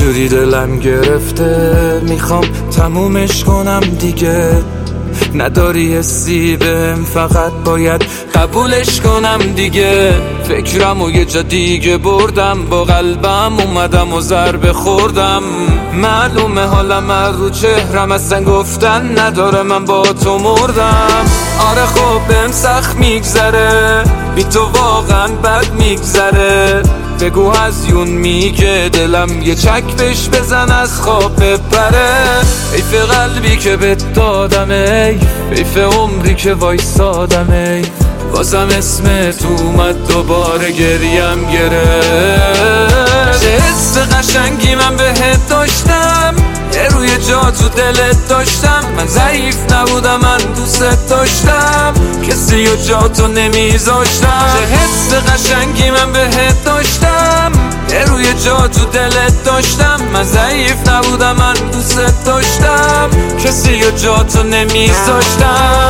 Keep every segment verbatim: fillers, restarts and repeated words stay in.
جوری دلم گرفته میخوام تمومش کنم دیگه. نداری حسی بهم، فقط باید قبولش کنم دیگه. فکرم و یه جا دیگه بردم، با قلبم اومدم و ضربه خوردم. معلومه حالم رو چهرم، اصلا گفتن نداره من با تو مردم. آره خب بهم سخت میگذره، بی تو واقعا بد میگذره. بگو هزیون میگه دلم یه چک بهش بزن از خواب بپره. حیف قلبی که بهت دادم، ای حیف عمری که وایسادم، ای بازم اسمت اومد دوباره گریم گرفت. چه حس قشنگی من بهت داشتم، یه روی جا تو دلت داشتم. من ضعیف نبودم، من دوست داشتم، کسی و جا تو نمیذاشتم. چه حس قشنگی من بهت داشتم، یه روی جا تو دلت داشتم. من ضعیف نبودم، من دوست داشتم، کسی و جا تو نمیذاشتم.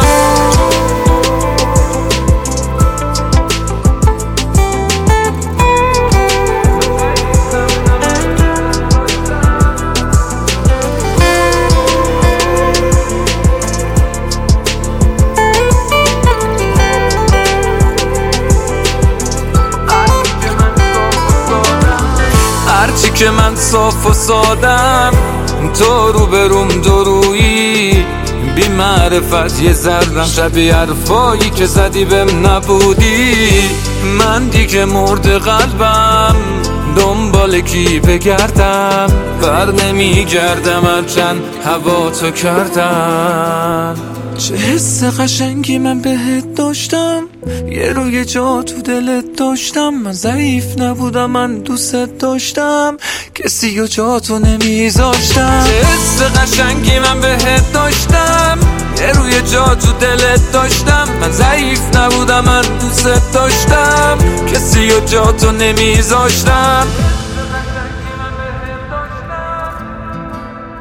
هرچی که من صاف و سادم، تو رو بروم درویی. بی معرفت یه ذرم شبیه حرفایی که زدی بهم نبودی. من دیگه مرد قلبم، دنبال کی بگردم؟ بر نمیگردم هرچند هوا تو کردم. چه حس قشنگی من بهت داشتم، یه روی جا تو دلت داشتم. من ضعیف نبودم، من دوست داشتم، کسی و جا تو نمیذاشتم. چه حس قشنگی من بهت داشتم، یه روی جا تو دلت داشتم. من ضعیف نبودم، من دوست داشتم، کسی و جا تو نمیذاشتم.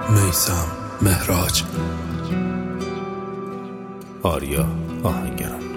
میثم مهراج، آریا آهنگران.